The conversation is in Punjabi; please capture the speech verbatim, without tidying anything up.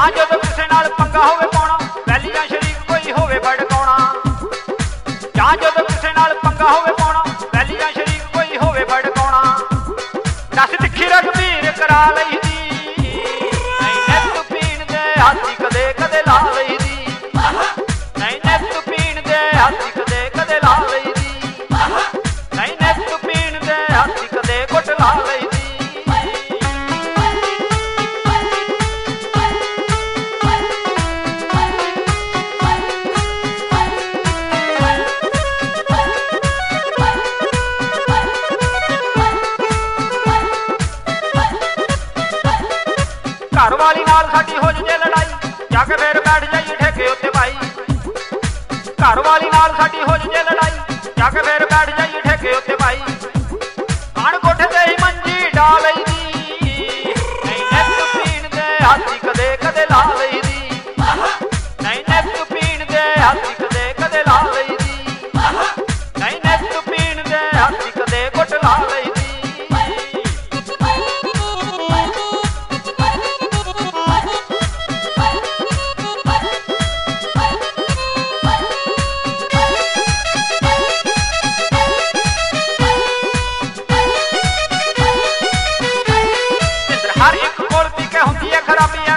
ਜਾਂ ਜਦੋਂ ਕਿਸੇ ਨਾਲ ਪੰਗਾ ਹੋਵੇ ਪਾਉਣਾ, ਵੈਲੀ ਜਾਂ ਸ਼ਰੀਕ ਕੋਈ ਹੋਵੇ ਭੜਕਾਉਣਾ। ਜਾਂ ਜਦੋਂ ਕਿਸੇ ਨਾਲ ਪੰਗਾ ਹੋਵੇ ਪਾਉਣਾ, ਵੈਲੀ ਜਾਂ ਸ਼ਰੀਕ ਕੋਈ ਹੋਵੇ ਭੜਕਾਉਣਾ। ਦੱਸ ਤਿੱਖੀ ਰਘਬੀਰ ਕਰਾ ਲਈ ਦੀ, ਨਹੀਂ ਨਿੱਤ ਪੀਣ ਦੇ ਹਾਥੀ ਕਦੇ ਕਦੇ ਲਾ ਲਈ ਦੀ। ਨਹੀਂ ਨਿੱਤ ਪੀਣ ਦੇ ਹਾਥੀ ਕਦੇ ਕਦੇ ਲਾ ਲਈ ਦੀ। ਨਹੀਂ ਨਿੱਤ ਪੀਣ ਦੇ ਹਾਥੀ ਕਦੇ ਘੁੱਟ ਲਾ ਲਈ ਦੀ। ਘਰ ਵਾਲੀ ਨਾਲ ਸਾਡੀ ਹੋ ਜੇ ਲੜਾਈ, ਜਾ ਕੇ ਫੇਰ ਬੈਠ ਜਾਈਏ ਠੇਕੇ ਉੱਤੇ ਭਾਈ। ਘਰ ਵਾਲੀ ਨਾਲ ਸਾਡੀ ਹੋ ਜੇ ਲੜਾਈ, ਜਾ ਕੇ ਫੇਰ ਬੈਠ ਜਾਈਏ ਠੇਕੇ ਉੱਤੇ ਭਾਈ। ਆਣ ਕੋਠੇ ਤੇ ਹੀ ਮੰਜੀ ਡਾ ਲਈ ਦੀ, ਨਹੀਂ ਨਿੱਤ ਪੀਣ ਦੇ ਹਾਥੀ ਕਦੇ ਕਦੇ ਲਾ ਲਈ ਦੀ। ਨਹੀਂ ਨਿੱਤ ਪੀਣ ਦੇ ਹਾਥੀ ਕਦੇ ਕਦੇ ਲਾ ਲਈ ਦੀ। ਨਹੀਂ ਨਿੱਤ ਪੀਣ ਦੇ ਹਾਥੀ ਕਦੇ ਘੁੱਟ ਲਾ ਲਈ ਦੀ। ਹਰ ਇੱਕ ਕੋਲ ਪੀ ਕੇ ਹੁੰਦੀ ਹੈ ਖਰਾਬੀ।